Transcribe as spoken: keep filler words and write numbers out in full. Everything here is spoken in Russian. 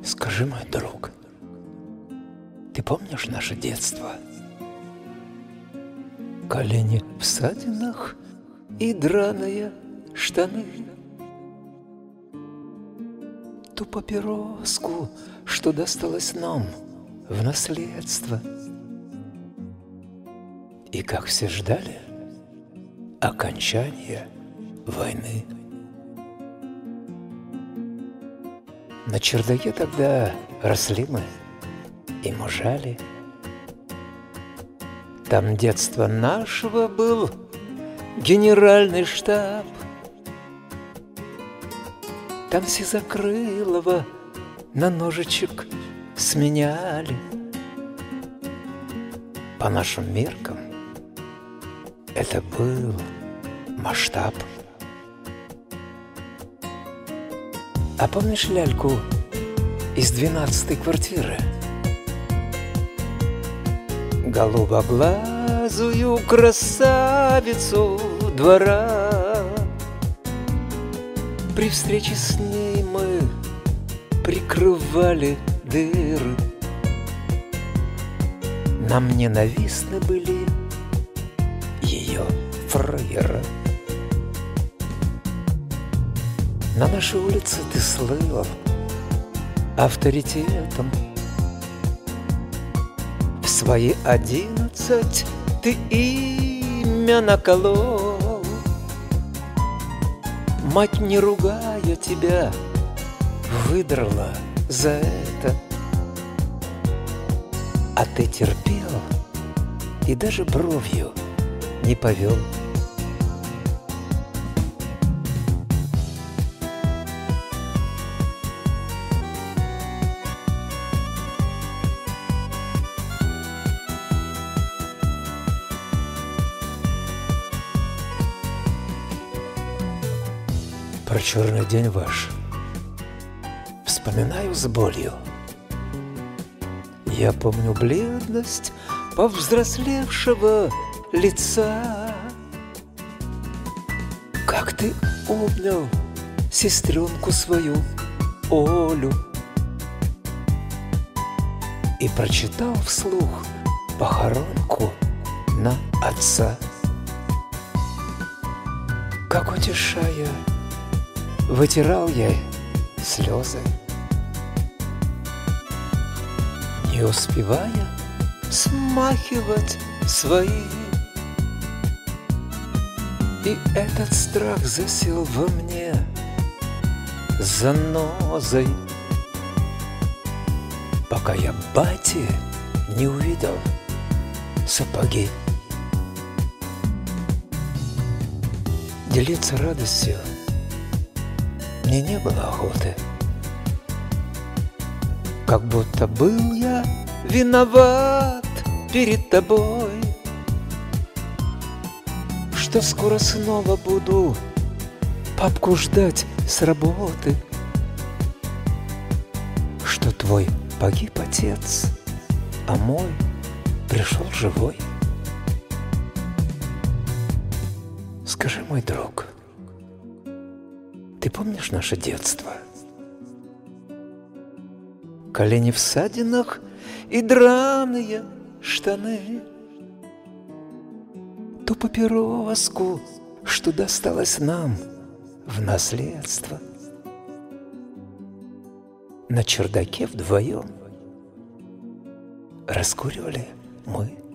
Скажи, мой друг, ты помнишь наше детство? Колени в ссадинах и драные штаны. Ту папироску, что досталось нам в наследство. И как все ждали окончания войны. На чердаке тогда росли мы и мужали. Там детства нашего был генеральный штаб. Там Сизокрылова на ножичек сменяли. По нашим меркам это был масштаб. А помнишь ляльку из двенадцатой квартиры? Голубоглазую красавицу двора. При встрече с ней мы прикрывали дыры. Нам ненавистны были ее фраеры. На нашей улице ты слыла авторитетом. В свои одиннадцать ты имя наколол. Мать, не ругая тебя, выдрала за это. А ты терпел и даже бровью не повел. Про черный день ваш вспоминаю с болью. Я помню бледность повзрослевшего лица. Как ты обнял сестренку свою Олю и прочитал вслух похоронку на отца. Как утешая, вытирал я слезы, не успевая смахивать свои. И этот страх засел во мне занозой, пока я бати не увидел сапоги. Делиться радостью мне не было охоты. Как будто был я виноват перед тобой, что скоро снова буду папку ждать с работы, что твой погиб отец, а мой пришел живой. Скажи, мой друг, ты помнишь наше детство? Колени в ссадинах и драные штаны. Ту папироску, что досталось нам в наследство. На чердаке вдвоем раскуривали мы.